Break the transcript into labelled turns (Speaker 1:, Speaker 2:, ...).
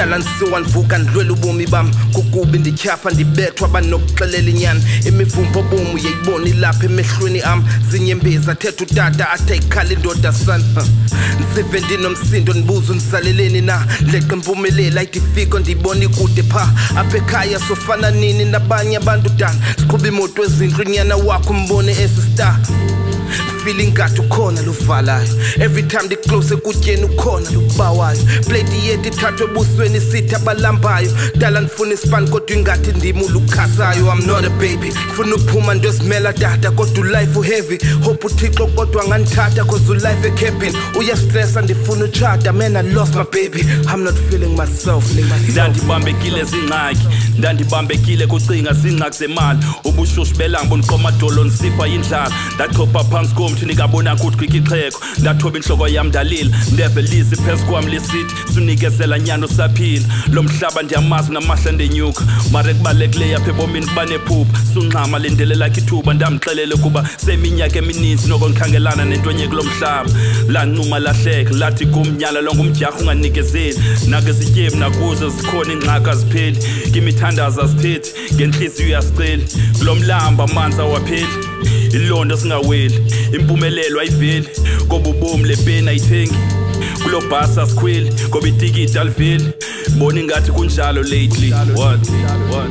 Speaker 1: dala nsiwanvuka ndlwela ubomi bam kukubi ndityhafa ndibethwa banokuxelela inyani imivumbo bomu yayibona ilapha emehlweni am zinyembezi athetha utata athi ayikhala indoda san nsive ndinomsindo ndibuza unisaleleni na leqa impumelelo ayidifiko ndiyibona ikude pha apha ekhaya sofana nini nabanye abantu dala siqhuba imoto ezinhle unyana wakho mbone esistar feeling ngathi ukhona luvalayo every time ndiclose ekutyeni ukhona lubawayo plate yethu ithathwe ebusweni sithi abalambayo dala ndifuna ispan kodwa ingathi ndim ulukhasayo I'm not a baby ngifuna uphuma ndozimela tata kodwa ulife uheavy hope uthixo kodwa ngandithatha cause ulife ecamping uyastressa ndifuna uchata man I lost my baby I'm not feeling myself
Speaker 2: ndandibambekile zingxaki ndandibambekile kucinga zingxaki zemali ubushushu belanga bonqomadolo nsifa indlala ndachopha phansi komthi nikabona ukuthi kwikixheko ndathoba inhloko yami ndalila ndevelize phezu kwami lesithi sunikezela nyano saphila lo mhlaba ndiyamazi namahla ndenyuka mare kubalekile yapha ebomini kubanephupha sunxama lendelela kithuba ndamxelele kuba seminyaka emininzi nokongikhangelana nentonyeko lomhlaba lancuma lahleka lathi kumnyala longumjaha unganikezeli nake sityebi nakuzo zikhona ingxaki azipheli kimithandaza asithethi ngenhliziyo yasiceli kulomlamba amanzi awapheli ilondo singaweli impumelelo ayiveli ngoba ubomi lepeni ayithengi kulo bhasi asikhweli ngoba itikiti aliveli bona ingathi kunjalo lately what